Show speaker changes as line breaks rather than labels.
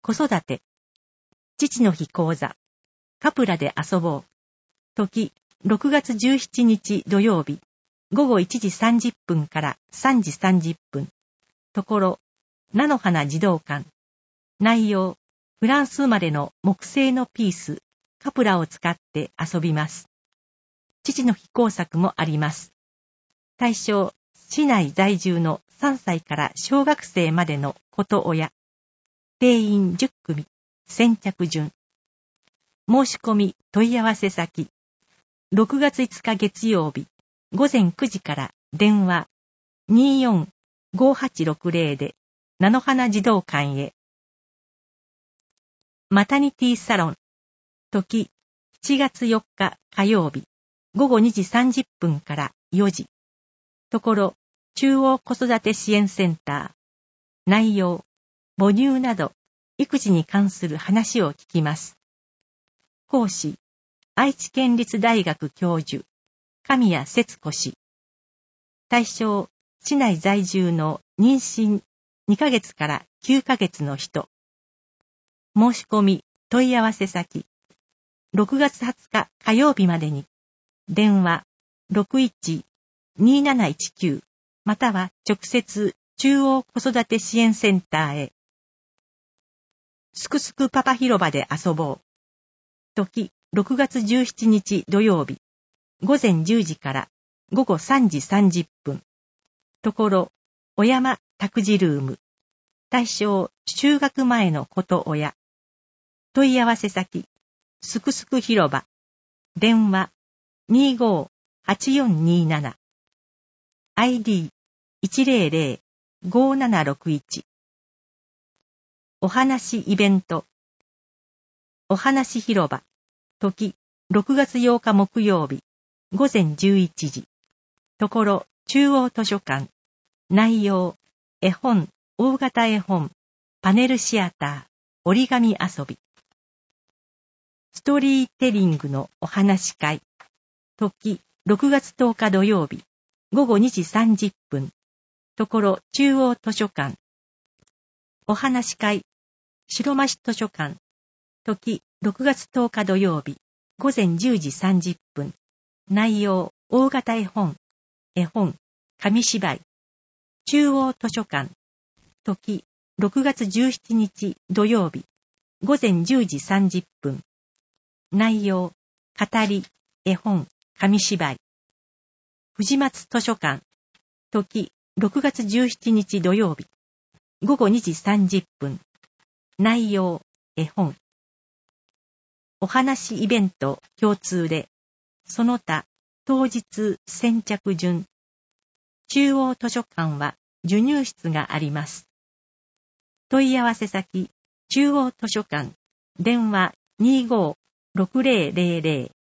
子育て。父の日講座。カプラで遊ぼう。時、6月17日土曜日。午後1時30分から3時30分。ところ、菜の花児童館。内容、フランス生まれの木製のピース、カプラを使って遊びます。父の日工作もあります。対象、市内在住の3歳から小学生までの子と親。定員10組、先着順。申し込み問い合わせ先。6月5日月曜日、午前9時から電話 24-5860 で、菜の花児童館へ。マタニティサロン。時、7月4日火曜日、午後2時30分から4時。ところ、中央子育て支援センター。内容、母乳など、育児に関する話を聞きます。講師、愛知県立大学教授、神谷節子氏。対象、市内在住の妊娠2ヶ月から9ヶ月の人。申し込み、問い合わせ先。6月20日火曜日までに。電話 61-2719 または直接中央子育て支援センターへ。すくすくパパ広場で遊ぼう。時、6月17日土曜日。午前10時から午後3時30分。ところ、小山託児ルーム。対象、就学前の子と親。問い合わせ先、すくすく広場。電話、25-8427。ID、100-5761。お話イベント。お話広場。時、6月8日木曜日。午前11時。ところ、中央図書館。内容、絵本、大型絵本、パネルシアター、折り紙遊び。ストーリーテリングのお話会。時、6月10日土曜日。午後2時30分。ところ、中央図書館。お話会。白増図書館。時、6月10日土曜日。午前10時30分。内容、大型絵本、紙芝居。中央図書館。時、6月17日土曜日。午前10時30分。内容、語り、絵本、紙芝居。藤松図書館。時、6月17日土曜日。午後2時30分。内容、絵本。お話イベント共通で、その他、当日先着順。中央図書館は授乳室があります。問い合わせ先、中央図書館、電話25-6000